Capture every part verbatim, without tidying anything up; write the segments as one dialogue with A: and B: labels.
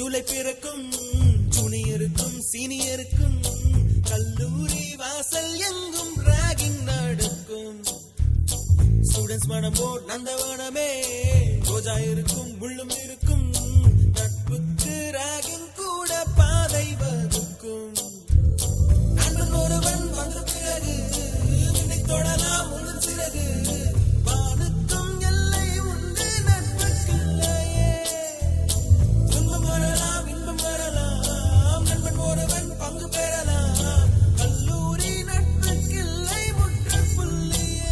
A: ஜூலை பிறக்கும் ஜூனியருக்கும் சீனியருக்கும் கல்லூரி வாசல் எங்கும் ராகிங் நடக்கும். ஸ்டூடெண்ட்ஸ் மனமோ நந்தவனமே, ரோஜா இருக்கும் முள்ளும் இருக்கும், நட்புக்கு ராகிங் கூட பாதை வகுக்கும். நண்பன் ஒருவன் வந்த பிறகு என்னை தொடலாம் உங்கள் சிறகு, வானுக்கும் எல்லை உண்டு நட்புக்கில்லையே. துன்பம் வரலாம் இன்பம் வரலாம், நண்பன் ஒருவன் பங்கு பெறலாம், கல்லூரி நட்புக்கில்லை முற்றுப்புள்ளியே.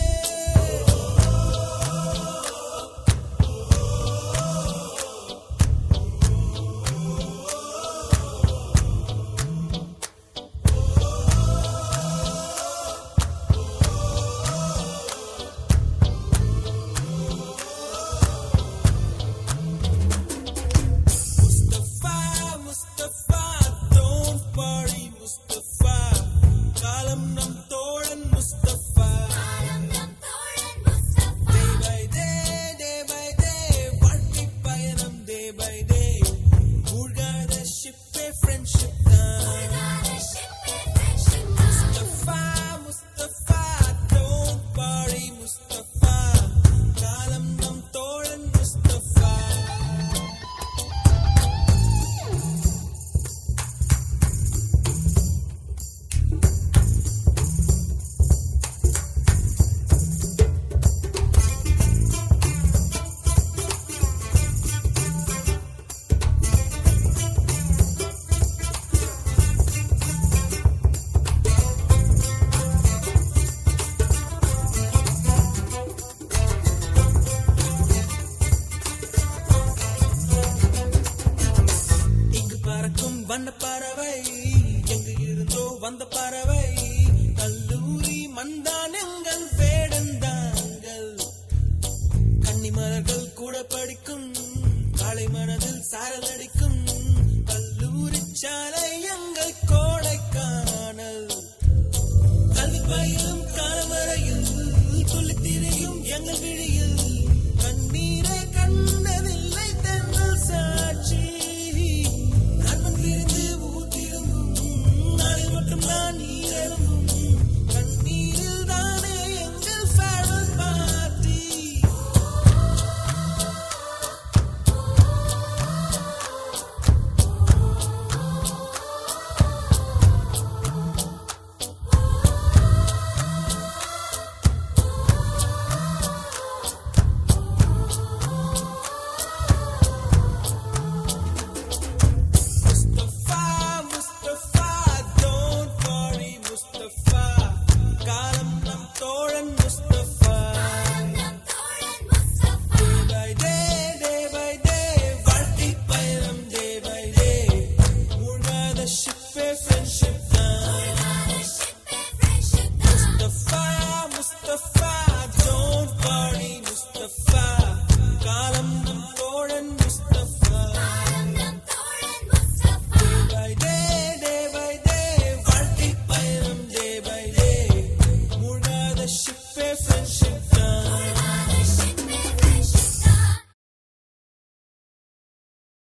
A: வண்ண பறவை எங்கு இருந்தோ வந்த பறவை, கல்லூரி மந்தான் எங்கள் வேடந்தாங்கள். கன்னிமலர்கள் கூட படிக்கும், காலை மனதில் சாரல் அடிக்கும், கல்லூரி சாலை எங்கள் கோடைக்கானல். கல்வி பயிலும் காலவரையில் துள்ளித் திரியும் எங்கள் விழி